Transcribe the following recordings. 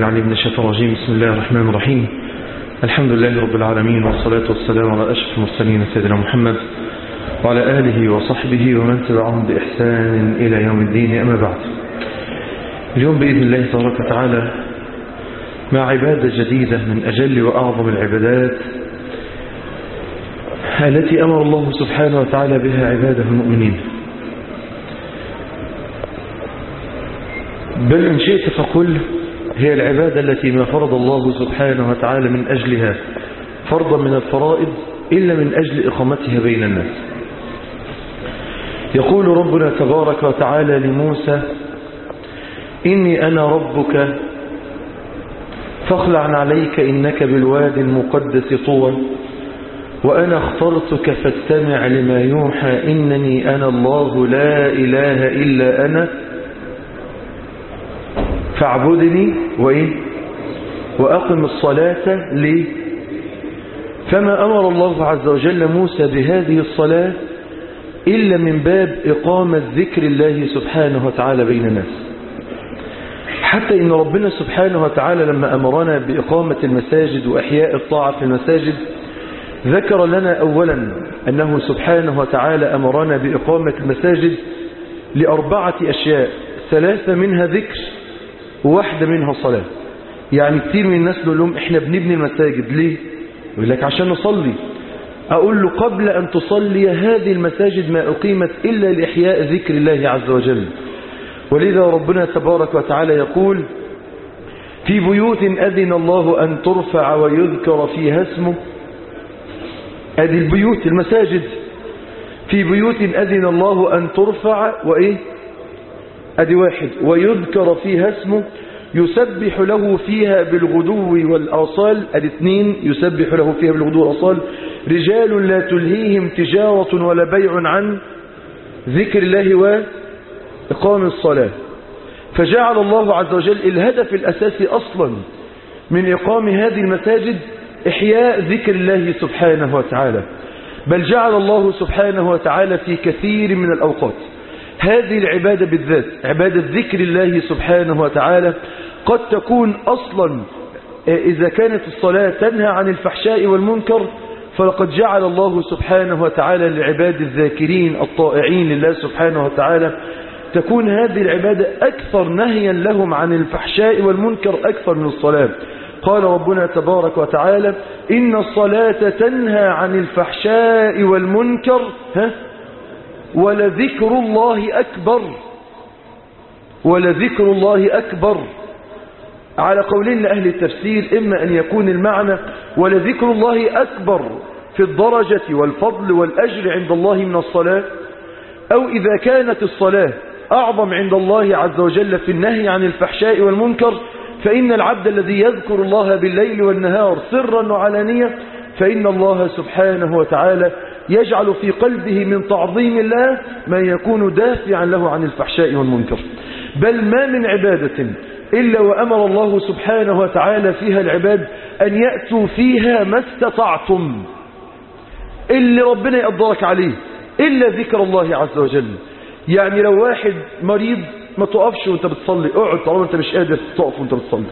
العليم من الشيطان الرجيم. بسم الله الرحمن الرحيم. الحمد لله رب العالمين، والصلاة والسلام على أشرف المرسلين سيدنا محمد وعلى آله وصحبه ومن تبعهم بإحسان إلى يوم الدين. أما بعد، اليوم بإذن الله تبارك وتعالى مع عبادة جديدة من أجل وأعظم العبادات التي أمر الله سبحانه وتعالى بها عباده المؤمنين، بل إن شئت فقل هي العبادة التي ما فرض الله سبحانه وتعالى من أجلها فرضا من الفرائض إلا من أجل إقامتها بين الناس. يقول ربنا تبارك وتعالى لموسى: إني أنا ربك فاخلع عليك إنك بالوادي المقدس طوى وأنا اخترتك فاستمع لما يوحى إنني أنا الله لا إله إلا أنا فاعبدني وأقم الصلاة لي. فما أمر الله عز وجل موسى بهذه الصلاة إلا من باب إقامة ذكر الله سبحانه وتعالى بين الناس، حتى إن ربنا سبحانه وتعالى لما أمرنا بإقامة المساجد وإحياء الطاعة في المساجد ذكر لنا أولا أنه سبحانه وتعالى أمرنا بإقامة المساجد لأربعة أشياء، ثلاثة منها ذكر وواحدة منها صلاة. يعني كتير من الناس يقول لهم إحنا بنبني المساجد ليه؟ يقول لك عشان نصلي. أقول له قبل أن تصلي هذه المساجد ما أقيمت إلا لإحياء ذكر الله عز وجل. ولذا ربنا تبارك وتعالى يقول: في بيوت أذن الله أن ترفع ويذكر فيها اسمه. هذه البيوت المساجد، في بيوت أذن الله أن ترفع أدي واحد، ويذكر فيها اسمه يسبح له فيها بالغدو والآصال. أدي اثنين، يسبح له فيها بالغدو والآصال رجال لا تلهيهم تجارة ولا بيع عن ذكر الله وإقام الصلاة. فجعل الله عز وجل الهدف الأساسي أصلا من إقام هذه المساجد إحياء ذكر الله سبحانه وتعالى، بل جعل الله سبحانه وتعالى في كثير من الأوقات هذه العبادة بالذات عبادة ذكر الله سبحانه وتعالى قد تكون أصلا إذا كانت الصلاة تنهى عن الفحشاء والمنكر، فلقد جعل الله سبحانه وتعالى لعباد الذاكرين الطائعين لله سبحانه وتعالى تكون هذه العبادة أكثر نهيا لهم عن الفحشاء والمنكر أكثر من الصلاة. قال ربنا تبارك وتعالى: إن الصلاة تنهى عن الفحشاء والمنكر ولذكر الله أكبر. ولذكر الله أكبر على قولين لأهل التفسير، إما أن يكون المعنى ولذكر الله أكبر في الدرجة والفضل والأجر عند الله من الصلاة، أو إذا كانت الصلاة أعظم عند الله عز وجل في النهي عن الفحشاء والمنكر، فإن العبد الذي يذكر الله بالليل والنهار سرا وعلانية فإن الله سبحانه وتعالى يجعل في قلبه من تعظيم الله ما يكون دافعا له عن الفحشاء والمنكر. بل ما من عبادة إلا وأمر الله سبحانه وتعالى فيها العباد أن يأتوا فيها ما استطعتم، اللي ربنا يقدرك عليه إلا ذكر الله عز وجل. يعني لو واحد مريض ما تقفش وانت بتصلي، اقعد طالما انت مش قادر تقف وانت بتصلي.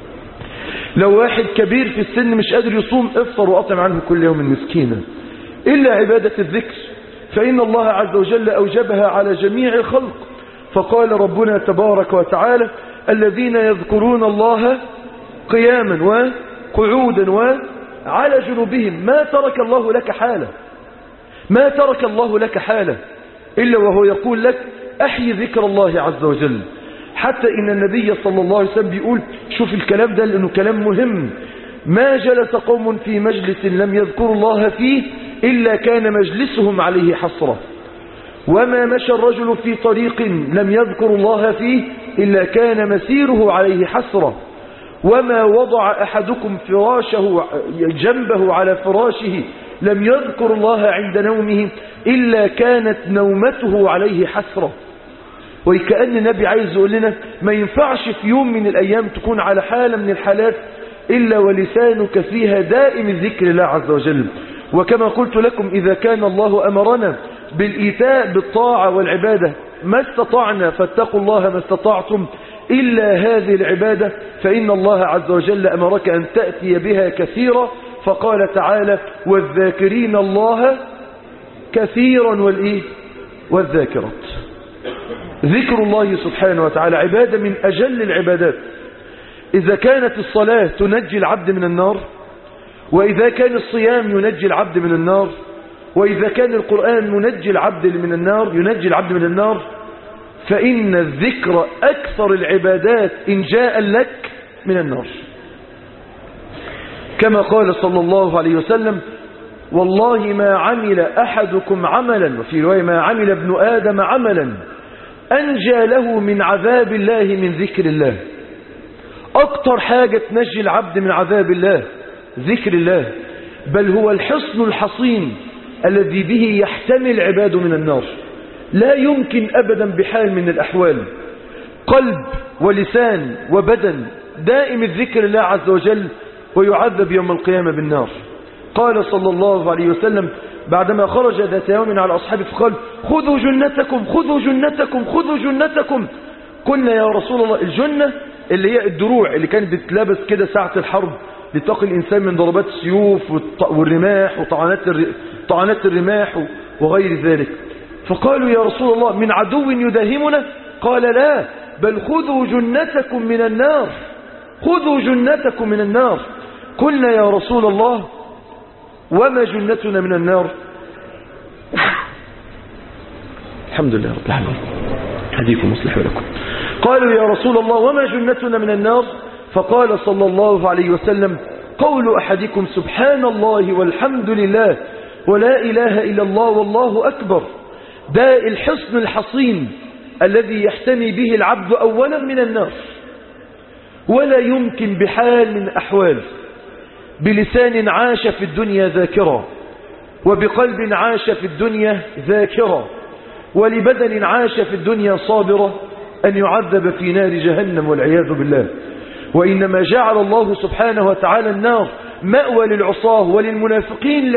لو واحد كبير في السن مش قادر يصوم، افطر وأطعم عنه كل يوم مسكينا. إلا عبادة الذكر فإن الله عز وجل أوجبها على جميع الخلق. فقال ربنا تبارك وتعالى: الذين يذكرون الله قياما وقعودا وعلى جنوبهم. ما ترك الله لك حالة، ما ترك الله لك حالة إلا وهو يقول لك أحيي ذكر الله عز وجل. حتى إن النبي صلى الله عليه وسلم بيقول، شوف الكلام ده لأنه كلام مهم: ما جلس قوم في مجلس لم يذكروا الله فيه إلا كان مجلسهم عليه حسرة، وما مشى الرجل في طريق لم يذكر الله فيه إلا كان مسيره عليه حسرة، وما وضع أحدكم فراشه جنبه على فراشه لم يذكر الله عند نومه إلا كانت نومته عليه حسرة. وكأن النبي عايز يقول لنا ما ينفعش في يوم من الأيام تكون على حالة من الحالات إلا ولسانك فيها دائم ذكر الله عز وجل. وكما قلت لكم إذا كان الله أمرنا بالإيتاء بالطاعة والعبادة ما استطعنا فاتقوا الله ما استطعتم، إلا هذه العبادة فإن الله عز وجل أمرك أن تأتي بها كثيرا، فقال تعالى والذاكرين الله كثيرا والذاكرات. ذكر الله سبحانه وتعالى عبادة من أجل العبادات. إذا كانت الصلاة تنجي العبد من النار، وإذا كان الصيام ينجي العبد من النار، وإذا كان القرآن ينجي العبد من النار، فإن الذكر أكثر العبادات إنجاء لك من النار. كما قال صلى الله عليه وسلم والله ما عمل أحدكم عملا، وفي رواية ما عمل ابن آدم عملا أنجى له من عذاب الله من ذكر الله. أكتر حاجة تنجي العبد من عذاب الله ذكر الله، بل هو الحصن الحصين الذي به يحتمي العباد من النار. لا يمكن أبدا بحال من الأحوال قلب ولسان وبدن دائم الذكر الله عز وجل ويعذب يوم القيامة بالنار. قال صلى الله عليه وسلم بعدما خرج ذات يوم على أصحابه فقال خذوا جنتكم خذوا جنتكم خذوا جنتكم. قلنا يا رسول الله الجنة اللي هي الدروع اللي كانت بتلبس كده ساعة الحرب لتقي الإنسان من ضربات السيوف والرماح وطعنات الرماح وغير ذلك. فقالوا يا رسول الله من عدو يداهمنا؟ قال لا، بل خذوا جنتكم من النار، خذوا جنتكم من النار. قلنا يا رسول الله وما جنتنا من النار؟ الحمد لله رب العالمين، هديكم مصلح لكم. قالوا يا رسول الله وما جنتنا من النار؟ فقال صلى الله عليه وسلم قول أحدكم سبحان الله والحمد لله ولا إله إلا الله والله أكبر. ده الحصن الحصين الذي يحتمي به العبد أولا من النار. ولا يمكن بحال من أحوال بلسان عاش في الدنيا ذاكرا، وبقلب عاش في الدنيا ذاكرا، ولبدن عاش في الدنيا صابرا أن يعذب في نار جهنم والعياذ بالله. وإنما جعل الله سبحانه وتعالى النار مأوى للعصاه وللمنافقين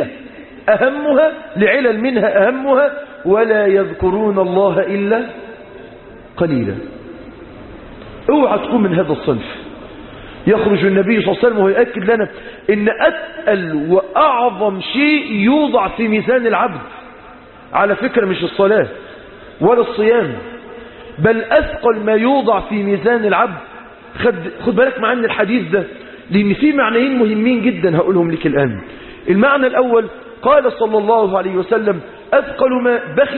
لعلل منها أهمها ولا يذكرون الله إلا قليلا. اوعى تكون من هذا الصنف. يخرج النبي صلى الله عليه وسلم ويؤكد لنا إن أتقل وأعظم شيء يوضع في ميزان العبد على فكرة مش الصلاة ولا الصيام، بل أثقل ما يوضع في ميزان العبد. خد بالك معنا من الحديث ده لأن فيه معنيين مهمين جدا هقولهم لك الآن. المعنى الأول قال صلى الله عليه وسلم أثقل ما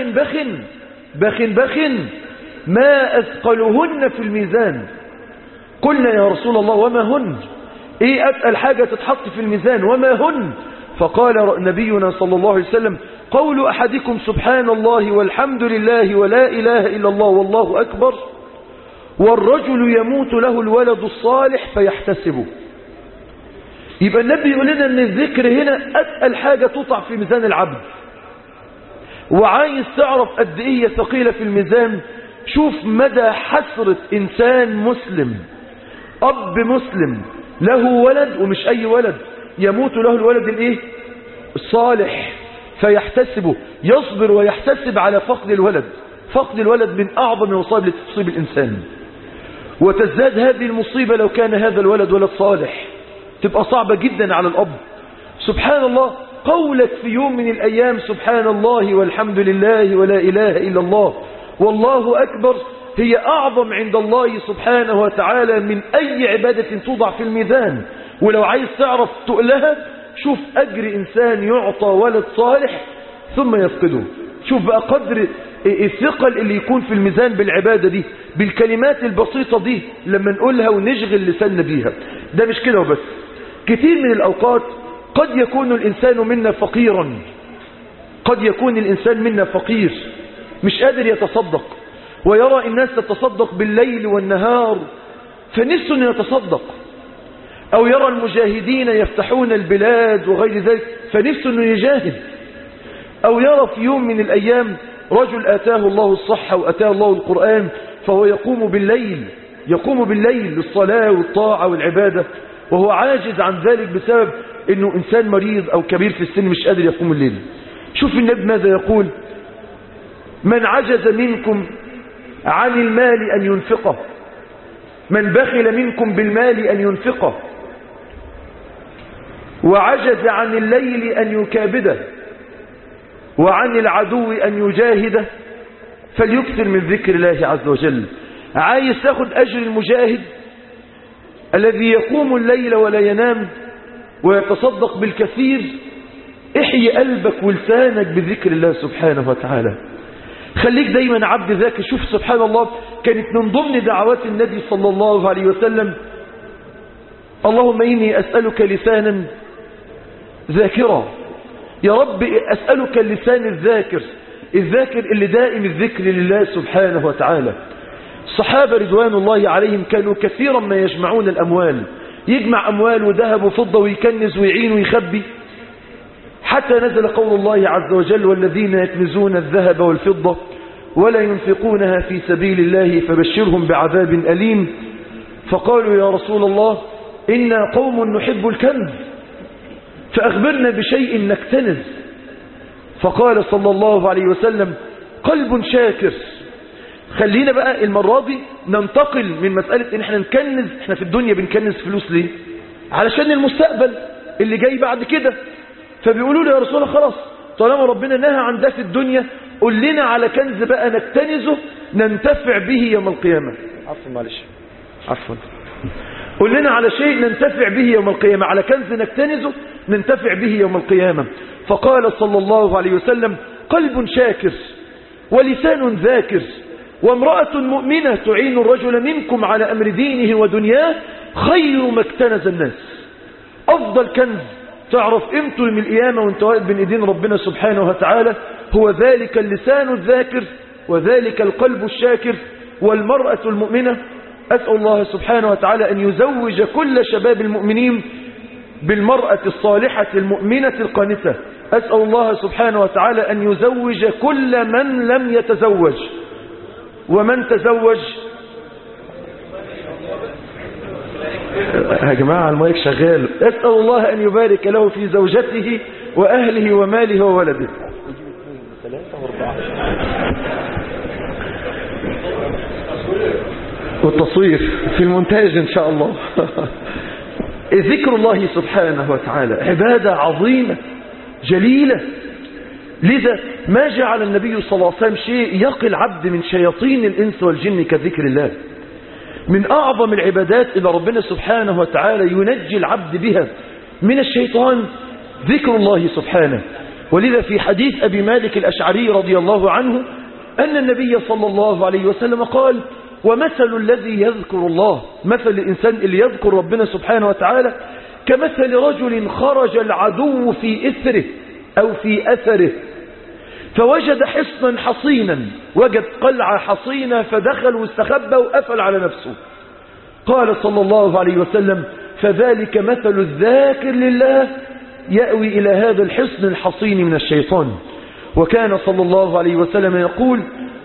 بخ ما أثقلهن في الميزان. قلنا يا رسول الله وما هن؟ إيه أثقل حاجة تتحط في الميزان وما هن؟ فقال نبينا صلى الله عليه وسلم قول أحدكم سبحان الله والحمد لله ولا إله إلا الله والله أكبر، والرجل يموت له الولد الصالح فيحتسبه. يبقى النبي يقول لنا ان الذكر هنا أتقل حاجة تطع في ميزان العبد. وعايز تعرف قد ايه ثقيلة في الميزان، شوف مدى حسرة إنسان مسلم، أب مسلم له ولد ومش أي ولد، يموت له الولد الصالح فيحتسبه، يصبر ويحتسب على فقد الولد. فقد الولد من أعظم المصائب التي تصيب الإنسان، وتزداد هذه المصيبة لو كان هذا الولد ولد صالح، تبقى صعبة جدا على الأب. سبحان الله، قولك في يوم من الأيام سبحان الله والحمد لله ولا إله إلا الله والله أكبر هي أعظم عند الله سبحانه وتعالى من أي عبادة توضع في الميزان. ولو عايز تعرف تقلها شوف أجر إنسان يعطى ولد صالح ثم يفقده. شوف بقى قدر الثقل اللي يكون في الميزان بالعبادة دي، بالكلمات البسيطة دي لما نقولها ونشغل لساننا بيها. ده مش كده وبس، كثير من الأوقات قد يكون الإنسان منا فقيرا، قد يكون الإنسان منا فقير مش قادر يتصدق، ويرى الناس تتصدق بالليل والنهار فنفسه أن يتصدق، أو يرى المجاهدين يفتحون البلاد وغير ذلك فنفسه أنه يجاهد، أو يرى في يوم من الأيام رجل آتاه الله الصحة وآتاه الله القرآن فهو يقوم بالليل للصلاة والطاعة والعبادة، وهو عاجز عن ذلك بسبب أنه إنسان مريض أو كبير في السن مش قادر يقوم الليل. شوف النبي ماذا يقول: من عجز منكم عن المال أن ينفقه من بخل منكم بالمال أن ينفقه وعجز عن الليل أن يكابده وعن العدو أن يجاهده فليكثر من ذكر الله عز وجل. عايز تاخد أجر المجاهد الذي يقوم الليل ولا ينام ويتصدق بالكثير، احيي قلبك ولسانك بذكر الله سبحانه وتعالى. خليك دايما عبد ذاكر. شوف سبحان الله، كانت من ضمن دعوات النبي صلى الله عليه وسلم: اللهم إني أسألك لسانا ذاكرا. يا رب أسألك اللسان الذاكر اللي دائم الذكر لله سبحانه وتعالى. الصحابة رضوان الله عليهم كانوا كثيرا ما يجمعون الأموال، يجمع أموال وذهب وفضة ويكنز ويعين ويخبي، حتى نزل قول الله عز وجل: والذين يكنزون الذهب والفضة ولا ينفقونها في سبيل الله فبشرهم بعذاب أليم. فقالوا: يا رسول الله إنا قوم نحب الكنز فأخبرنا بشيء نكتنز. فقال صلى الله عليه وسلم: قلب شاكر. خلينا بقى المرة دي ننتقل من مسألة إن احنا نكنز. احنا في الدنيا بنكنز فلوس ليه؟ علشان المستقبل اللي جاي بعد كده. فبيقولوا له: يا رسول الله خلاص طالما ربنا نهى عن ده في الدنيا، قل لنا على كنز بقى نكتنزه ننتفع به يوم القيامة. عفوا قل لنا على شيء ننتفع به يوم القيامة، على كنز نكتنزه ننتفع به يوم القيامة. فقال صلى الله عليه وسلم: قلب شاكر ولسان ذاكر وامرأة مؤمنة تعين الرجل منكم على أمر دينه ودنياه خير ما اكتنز الناس. أفضل كنز تعرف قيمته من القيامة وانت واقف بين ايدين ربنا سبحانه وتعالى هو ذلك اللسان الذاكر وذلك القلب الشاكر والمرأة المؤمنة. أسأل الله سبحانه وتعالى أن يزوج كل شباب المؤمنين بالمرأة الصالحة المؤمنة القانتة. أسأل الله سبحانه وتعالى أن يزوج كل من لم يتزوج، ومن تزوج يا جماعة المايك شغال. أسأل الله أن يبارك له في زوجته وأهله وماله وولده. والتصوير في المونتاج إن شاء الله. ذكر الله سبحانه وتعالى عبادة عظيمة جليلة، لذا ما جعل النبي صلى الله عليه وسلم شيء يقي العبد من شياطين الإنس والجن كذكر الله. من أعظم العبادات إلى ربنا سبحانه وتعالى ينجي العبد بها من الشيطان ذكر الله سبحانه. ولذا في حديث أبي مالك الأشعري رضي الله عنه أن النبي صلى الله عليه وسلم قال: ومثل الذي يذكر الله، مثل الإنسان اللي يذكر ربنا سبحانه وتعالى كمثل رجل خرج العدو في إثره أو في أثره فوجد حصنا حصينا، وجد قلعة حصينة فدخل واستخبى وقفل على نفسه. قال صلى الله عليه وسلم: فذلك مثل الذاكر لله يأوي إلى هذا الحصن الحصين من الشيطان. وكان صلى الله عليه وسلم يقول: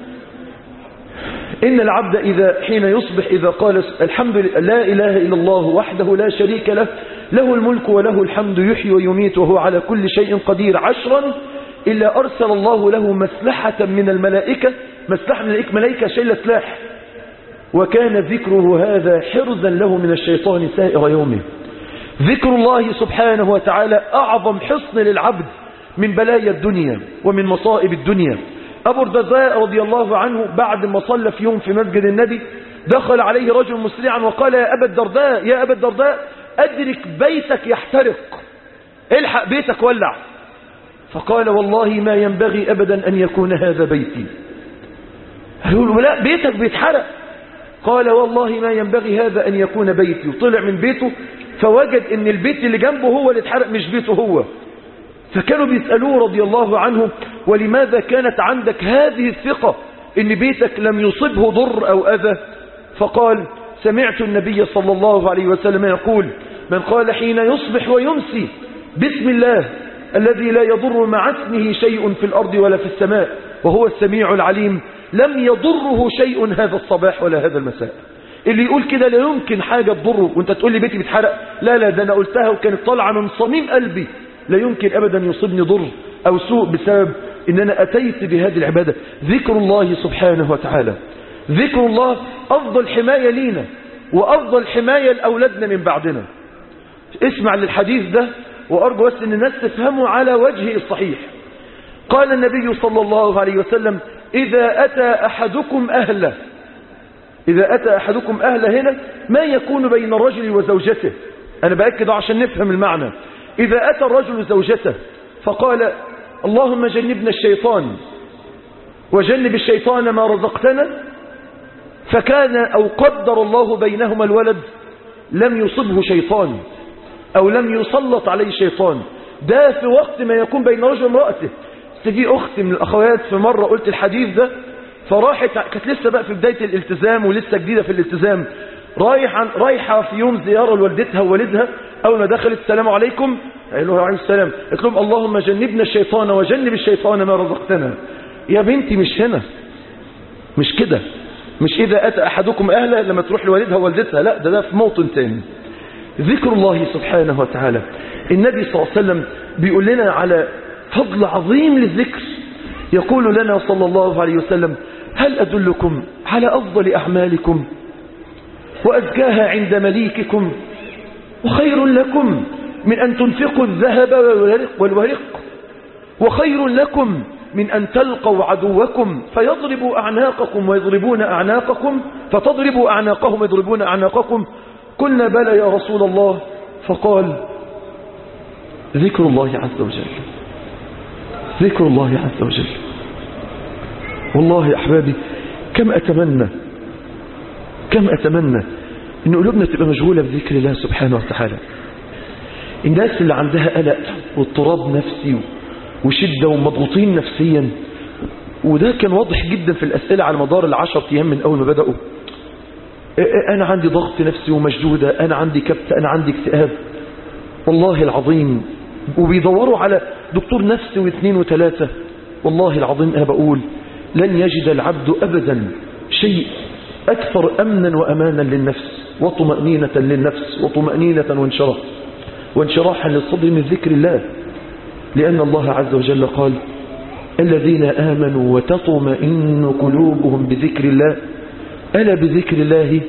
إن العبد إذا حين يصبح إذا قال الحمد لله لا إله إلا الله وحده لا شريك له له الملك وله الحمد يحيي ويميت وهو على كل شيء قدير 10 إلا أرسل الله له مسلحة من الملائكة، مسلحة من الملائكة شيل سلاح، وكان ذكره هذا حرزا له من الشيطان سائر يومه. ذكر الله سبحانه وتعالى أعظم حصن للعبد من بلايا الدنيا ومن مصائب الدنيا. أبو الدرداء رضي الله عنه بعد ما صلى في يوم في مسجد النبي دخل عليه رجل مسرعا وقال: يا أبا الدرداء أدرك بيتك يحترق، الحق بيتك ولع. فقال: والله ما ينبغي أبدا أن يكون هذا بيتي. يقول: لا بيتك بيتحرق. قال: والله ما ينبغي هذا أن يكون بيتي. وطلع من بيته فوجد أن البيت اللي جنبه هو اللي اتحرق مش بيته هو. فكانوا بيسألوه رضي الله عنه: ولماذا كانت عندك هذه الثقة أن بيتك لم يصبه ضر أو أذى؟ فقال: سمعت النبي صلى الله عليه وسلم يقول: من قال حين يصبح ويمسي بسم الله الذي لا يضر مع اسمه شيء في الأرض ولا في السماء وهو السميع العليم لم يضره شيء هذا الصباح ولا هذا المساء. اللي يقول كده لا يمكن حاجة تضره. وانت تقول لي بيتي بيتحرق، لا ده انا قلتها وكانت طالعة من صميم قلبي، لا يمكن ابدا يصيبني ضر او سوء بسبب ان انا اتيت بهذه العبادة. ذكر الله سبحانه وتعالى، ذكر الله افضل حماية لينا وأفضل حماية لأولادنا من بعدنا. اسمع للحديث ده وأرجو بس أن الناس تفهمه على وجهه الصحيح. قال النبي صلى الله عليه وسلم إذا أتى أحدكم أهله، إذا أتى أحدكم أهله هنا ما يكون بين الرجل وزوجته، أنا بأكد عشان نفهم المعنى. إذا أتى الرجل زوجته فقال اللهم جنبنا الشيطان وجنب الشيطان ما رزقتنا، فكان أو قدر الله بينهما الولد، لم يصبه شيطان أو لم يسلط عليه شيطان. ده في وقت ما يكون بين رجل وامرأته. في أخت من الأخوات في مرة قلت الحديث ده، فراحت كانت لسه بقى في بداية الالتزام ولسه جديدة في الالتزام، رايحة في يوم زيارة لوالدتها ووالدها، أول ما دخلت السلام عليكم قالوا عليه السلام، قلت لهم اللهم جنبنا الشيطان وجنب الشيطان ما رزقتنا. يا بنتي مش هنا، مش كده، مش إذا أتى أحدكم أهله لما تروح لوالدها ووالدتها، لا ده في موطن تاني. ذكر الله سبحانه وتعالى. النبي صلى الله عليه وسلم بيقول لنا على فضل عظيم للذكر، يقول لنا صلى الله عليه وسلم هل أدلكم على أفضل أعمالكم وأزكاها عند مليككم وخير لكم من أن تنفقوا الذهب والورق وخير لكم من أن تلقوا عدوكم فيضربوا أعناقكم ويضربون أعناقكم فتضربوا أعناقهم ويضربون أعناقكم. قلنا بلى يا رسول الله. فقال ذكر الله عز وجل، ذكر الله عز وجل. والله يا أحبابي كم أتمنى إن قلوبنا تبقى مشغولة بذكر الله سبحانه وتعالى. الناس اللي عندها قلق واضطراب نفسي وشدة ومضغوطين نفسيا، وده كان واضح جدا في الأسئلة على مدار 10 أيام من أول ما بدأوا. أنا عندي ضغط نفسي ومشدودة، أنا عندي كبت، أنا عندي اكتئاب، والله العظيم، وبيدوروا على دكتور نفسي واثنين وثلاثة. والله العظيم أنا بقول لن يجد العبد أبدا شيء أكثر أمنا وأمانا للنفس وطمأنينة للنفس وطمأنينة وانشراحا للصدر من ذكر الله. لأن الله عز وجل قال الذين آمنوا وتطمئن قلوبهم بذكر الله، ألا بذكر الله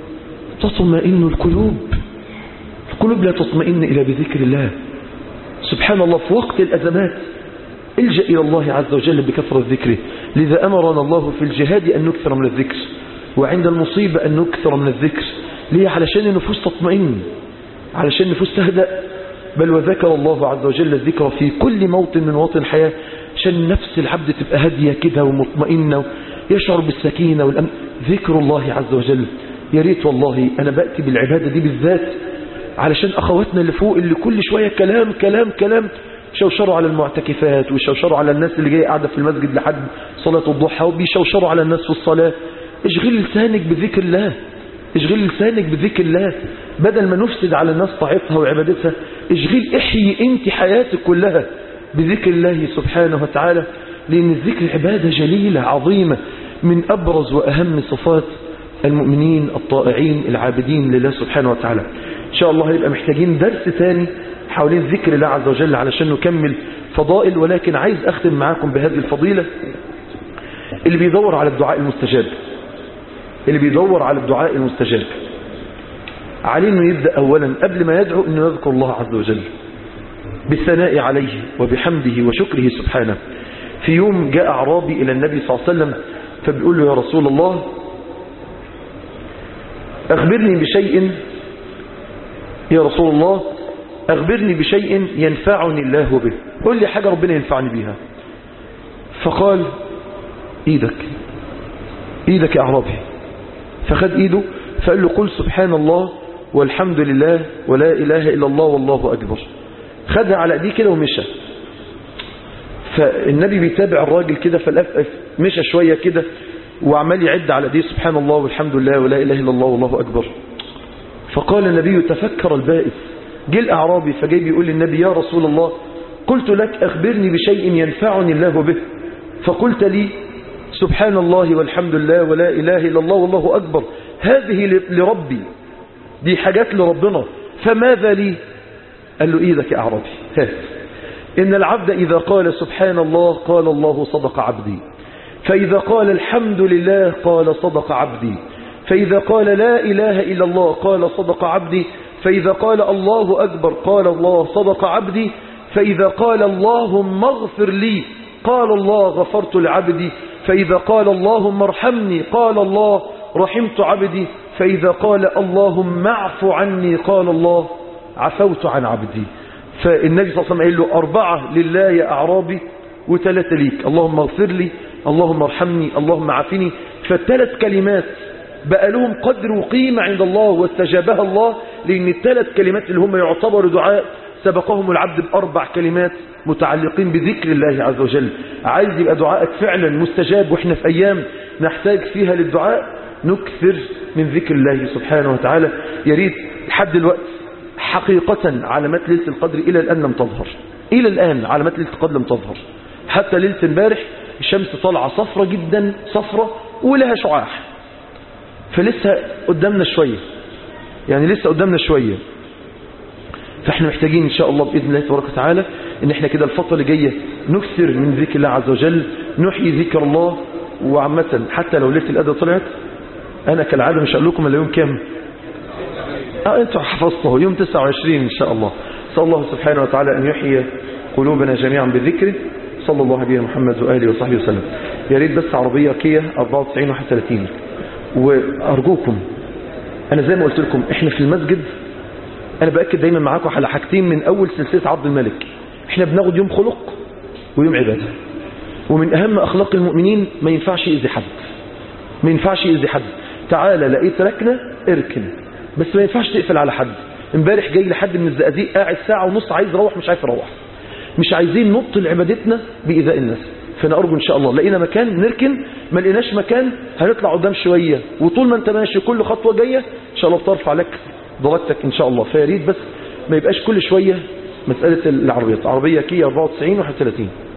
تطمئن القلوب. القلوب لا تطمئن إلا بذكر الله. سبحان الله، في وقت الأزمات الجأ إلى الله عز وجل بكثرة ذكره. لذا أمرنا الله في الجهاد أن نكثر من الذكر، وعند المصيبة أن نكثر من الذكر. ليه؟ علشان النفوس تطمئن، علشان النفوس تهدأ. بل وذكر الله عز وجل الذكر في كل موطن من مواطن الحياة، عشان نفس العبد تبقى هادية كده ومطمئنة، يشعر بالسكينة والأمن. ذكر الله عز وجل. يا ريت والله أنا بأتي بالعبادة دي بالذات علشان أخواتنا اللي فوق اللي كل شوية كلام كلام كلام، شوشروا على المعتكفات وشوشروا على الناس اللي جاية قاعدة في المسجد لحد صلاة الضحى، وبيشوشروا على الناس في الصلاة. اشغل لسانك بذكر الله، اشغل لسانك بذكر الله، بدل ما نفسد على الناس طاعتها وعبادتها. اشغل احيي انت حياتك كلها بذكر الله سبحانه وتعالى، لأن الذكر عبادة جليلة عظيمة من أبرز وأهم صفات المؤمنين الطائعين العابدين لله سبحانه وتعالى. إن شاء الله هيبقى محتاجين درس ثاني حوالين ذكر الله عز وجل علشان نكمل فضائل، ولكن عايز أختم معاكم بهذه الفضيلة. اللي بيدور على الدعاء المستجاب، اللي بيدور على الدعاء المستجاب عليه انه يبدأ أولا قبل ما يدعو انه يذكر الله عز وجل بالثناء عليه وبحمده وشكره سبحانه. في يوم جاء أعرابي إلى النبي صلى الله عليه وسلم فبيقول له يا رسول الله أخبرني بشيء، يا رسول الله أخبرني بشيء ينفعني الله به، قل لي حاجة ربنا ينفعني بيها. فقال إيدك يا أعرابي. فخد إيده فقال له قل سبحان الله والحمد لله ولا إله إلا الله والله أكبر. خدها على ايديه كده ومشى. فالنبي بيتابع الراجل كده، فلقى مشى شوية كده وعمال يعد على ايديه سبحان الله والحمد لله ولا إله إلا الله والله أكبر. فقال النبي تفكر البائس. جه الأعرابي فجاي بيقول للنبي يا رسول الله قلت لك أخبرني بشيء ينفعني الله به، فقلت لي سبحان الله والحمد لله ولا إله إلا الله والله أكبر، هذه لربي، دي حاجات لربنا، فماذا لي؟ قال له إيدك يا أعرابي، إن العبد إذا قال سبحان الله قال الله صدق عبدي، فإذا قال الحمد لله قال صدق عبدي، فإذا قال لا إله إلا الله قال صدق عبدي، فإذا قال الله أكبر قال الله صدق عبدي، فإذا قال اللهم اغفر لي قال الله غفرت لعبدي، فإذا قال اللهم ارحمني قال الله رحمت عبدي، فإذا قال اللهم اعف عني قال الله عفوت عن عبدي. فالنبي صلى الله عليه وسلم قال له 4 لله يا أعرابي و3 ليك، اللهم اغفر لي اللهم ارحمني اللهم عافني. فالثلاث كلمات بقى لهم قدر وقيمة عند الله واستجابها الله، لأن الثلاث كلمات اللي هم يعتبروا دعاء سبقهم العبد ب4 كلمات متعلقين بذكر الله عز وجل. عايز يبقى دعائك فعلا مستجاب، وإحنا في أيام نحتاج فيها للدعاء، نكثر من ذكر الله سبحانه وتعالى. يريد لحد الوقت حقيقة علامات ليلة القدر إلى الآن لم تظهر، إلى الآن علامات ليلة القدر لم تظهر. حتى ليلة امبارح الشمس طالعة صفرة جدا، صفرة ولها شعاع، فلسه قدامنا شوية، يعني لسه قدامنا شوية. فاحنا محتاجين ان شاء الله باذن الله تبارك وتعالى ان احنا كده الفتره اللي جايه نكثر من ذكر الله عز وجل، نحيي ذكر الله. وعامه حتى لو ليله القدر طلعت، انا كالعاده مش هقول لكم الا يوم كام، انتوا حفظتوا يوم 29 ان شاء الله. صلى الله سبحانه وتعالى ان يحيي قلوبنا جميعا بذكره. صلى الله عليه محمد واله وصحبه وسلم. يا ريت بس عربيه كيا 94 31. وارجوكم انا زي ما قلت لكم احنا في المسجد، أنا بأكد دايما معاكم على حاجتين من أول سلسلة عبد الملك. إحنا بناخد يوم خلق ويوم عبادة، ومن أهم أخلاق المؤمنين ما ينفعش يأذي حد، ما ينفعش يأذي حد. تعالى لقيت ركنة اركن، بس ما ينفعش تقفل على حد. امبارح جاي لحد من الزقازيق قاعد 1.5 ساعة عايز يروح مش عارف يروح. مش عايزين نبطل عبادتنا بإيذاء الناس. فنأرجو إن شاء الله لقينا مكان نركن، ما لقيناش مكان هنطلع قدام شوية، وطول ما أنت ماشي كل خطوة جاية إن شاء الله بترفع لك درجتك إن شاء الله. فياريت بس ما يبقاش كل شوية مسألة العربيات. عربية كيا 94 31.